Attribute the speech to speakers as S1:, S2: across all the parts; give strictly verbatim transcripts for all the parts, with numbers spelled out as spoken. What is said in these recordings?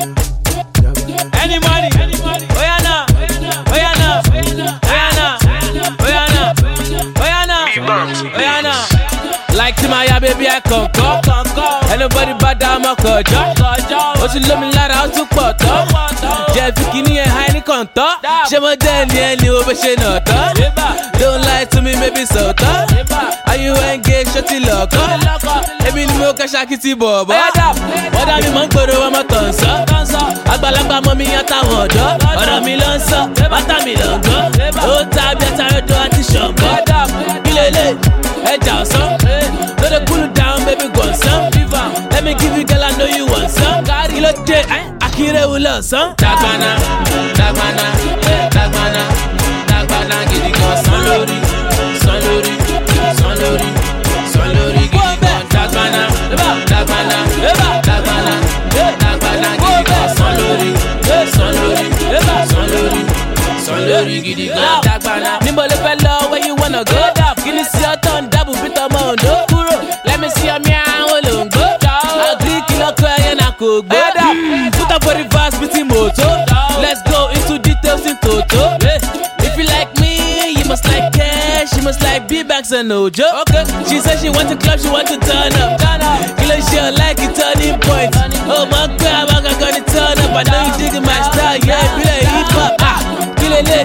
S1: Any money, oh yeah now, oh yeah now, oh yeah now, oh yeah now, oh yeah now, oh yeah now. Like to my baby I can go, anybody bad I'm a kojo. Ó ti lómi lára ó tún pọ̀ tán. Jẹ́ bikini ẹ̀ high ní kọ̀ǹtọ́. Ṣé mo jẹ́ ẹni ẹni wo bó ṣe nà tán? Don't lie to me, maybe so tán. Are you engaged? Ṣó ti lọ́kọ́? Èmi ni mo kẹ́ ṣakiti bọ̀bọ̀. Bọ́dà mi mọ̀ ń gbòòrò ọmọ tàn sán. Àgbàlagbà mọ mi yan táwọn ọ̀dọ́. Ọ̀rọ̀ mi ló ń sọ, bàtà mi ló ń gbọ́. Ó ta bí ẹta rẹ̀dọ̀ àti ṣọ̀gbọ́. Kí lélẹ̀? Ẹja ọ̀sán. No dey cool down, baby, go on some. Let me give you, girl, I know you want some. Kí ló dé? Akíréwu lọ sán. Dàgbàna, dàgbàna, dàgbàna, dàgbàna gidi gan. Sán lórí, sán lórí, sán lórí, sán lórí gidi gan. Dàgbàna, dàgbàna, dàgbàna, dàgbàna gidi gan. Sán lórí, sán lórí, sán lórí, sán lórí gidi gan. Dàgbàna. Níbo ló fẹ́ lọ? Where you wanna go? Kí ni sí ọ̀tọ̀ ń dábò bí tọmọ Oǹdó? Kúrò, let me see ọmọ àwọn olóńgbò. Agree kìlọ̀kọ̀ ẹ̀yẹ náà kò gbó. Put up for the verse with moto. Let's go into details in toto. If you like me, you must like cash. You must like B-Banks and Ojo. Okay. She said she want to club, she want to turn up. Kilo she like it turning point. Oh my God, I'm gonna turn up. I know you digging my style, yeah. Be like hip hop. Ah, kilo le,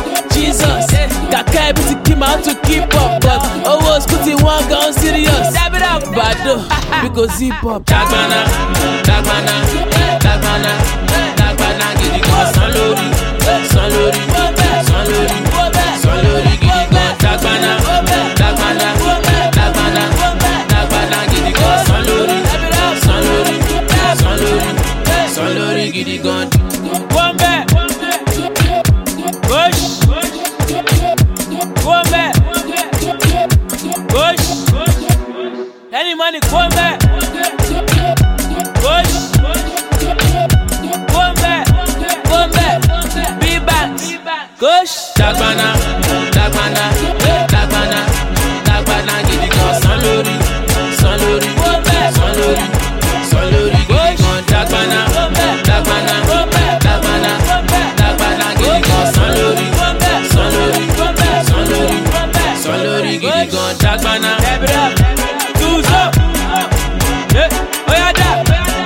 S1: Jesus. Kaka everything came out to keep up, but oh was putting one gun serious. Dab it up, bado, because hip hop. Dagmana, Dagmana, Dagmana, Dagmana, gidi gan. San lórí, san lórí, san lórí, san lórí gidi gan. Dagmana, Dagmana, Dagmana, Dagmana gidi gan. San lórí, san lórí, san lórí, san lórí gidi gan. One back, push. Go back, push. Any money, go back, push. Go back, go back, be back, push. Dagmana, Dagmana, Dagmana, Dagmana, gidi gan. San lórí, san lórí, san lórí, san lórí gidi gan. Dagmana, Dagmana, Dagmana, Dagmana, gidi gan. San lórí, san lórí, san lórí, san lórí gidi gan. Dagmana, two's up, yeah, oh yeah, dab,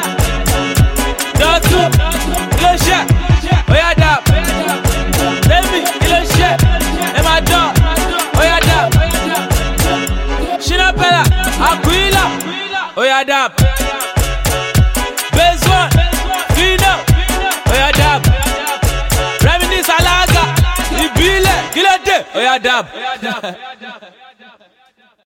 S1: dab two, kilo shot, oh yeah, dab, baby, kilo shot, and my dog, oh yeah, dab, Shina Pella, Aquila, oh yeah, dab, Base one, Fino, oh yeah, dab, Reminisce Alaga, Ibile, kilo de, oh yeah, dab.